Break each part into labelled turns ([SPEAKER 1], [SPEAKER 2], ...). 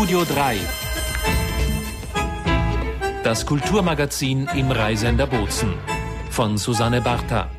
[SPEAKER 1] Studio 3. Das Kulturmagazin im Reisender Bozen von Susanne Bartha.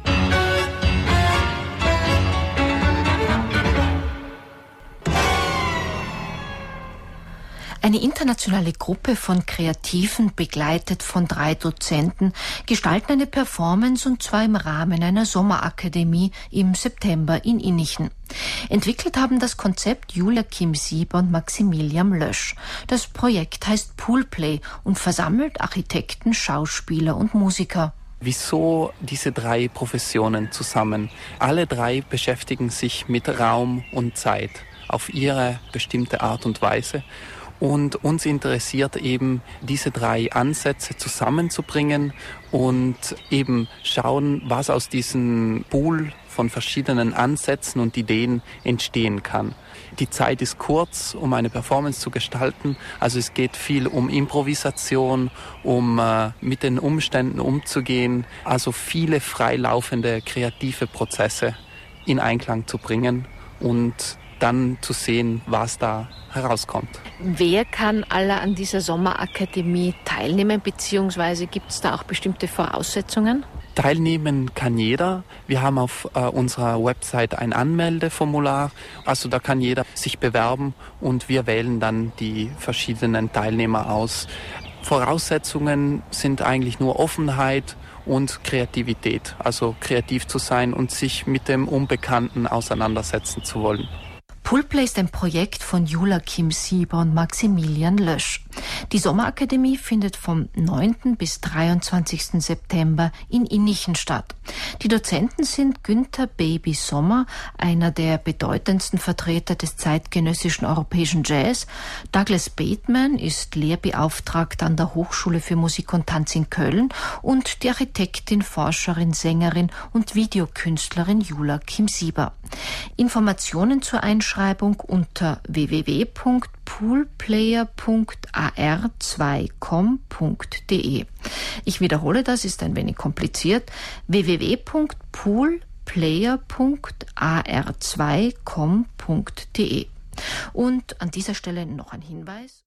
[SPEAKER 2] Eine internationale Gruppe von Kreativen, begleitet von 3 Dozenten, gestalten eine Performance, und zwar im Rahmen einer Sommerakademie im September in Innichen. Entwickelt haben das Konzept Julia-Kim Sieber und Maximilian Lösch. Das Projekt heißt Poolplay und versammelt Architekten, Schauspieler und Musiker.
[SPEAKER 3] Wieso diese 3 Professionen zusammen? Alle 3 beschäftigen sich mit Raum und Zeit auf ihre bestimmte Art und Weise. Und uns interessiert eben, diese 3 Ansätze zusammenzubringen und eben schauen, was aus diesem Pool von verschiedenen Ansätzen und Ideen entstehen kann. Die Zeit ist kurz, um eine Performance zu gestalten. Also es geht viel um Improvisation, um mit den Umständen umzugehen. Also viele freilaufende kreative Prozesse in Einklang zu bringen und dann zu sehen, was da herauskommt.
[SPEAKER 2] Wer kann alle an dieser Sommerakademie teilnehmen, beziehungsweise gibt es da auch bestimmte Voraussetzungen?
[SPEAKER 3] Teilnehmen kann jeder. Wir haben auf unserer Website ein Anmeldeformular. Also da kann jeder sich bewerben und wir wählen dann die verschiedenen Teilnehmer aus. Voraussetzungen sind eigentlich nur Offenheit und Kreativität. Also kreativ zu sein und sich mit dem Unbekannten auseinandersetzen zu wollen.
[SPEAKER 2] Poolplay ist ein Projekt von Julia-Kim Sieber und Maximilian Lösch. Die Sommerakademie findet vom 9. bis 23. September in Innichen statt. Die Dozenten sind Günther Baby Sommer, einer der bedeutendsten Vertreter des zeitgenössischen europäischen Jazz. Douglas Bateman ist Lehrbeauftragter an der Hochschule für Musik und Tanz in Köln und die Architektin, Forscherin, Sängerin und Videokünstlerin Julia-Kim Sieber. Informationen zur Einschreibung unter www.poolplayer.ar2com.de. Ich wiederhole, das ist ein wenig kompliziert. www.poolplayer.ar2com.de. Und an dieser Stelle noch ein Hinweis.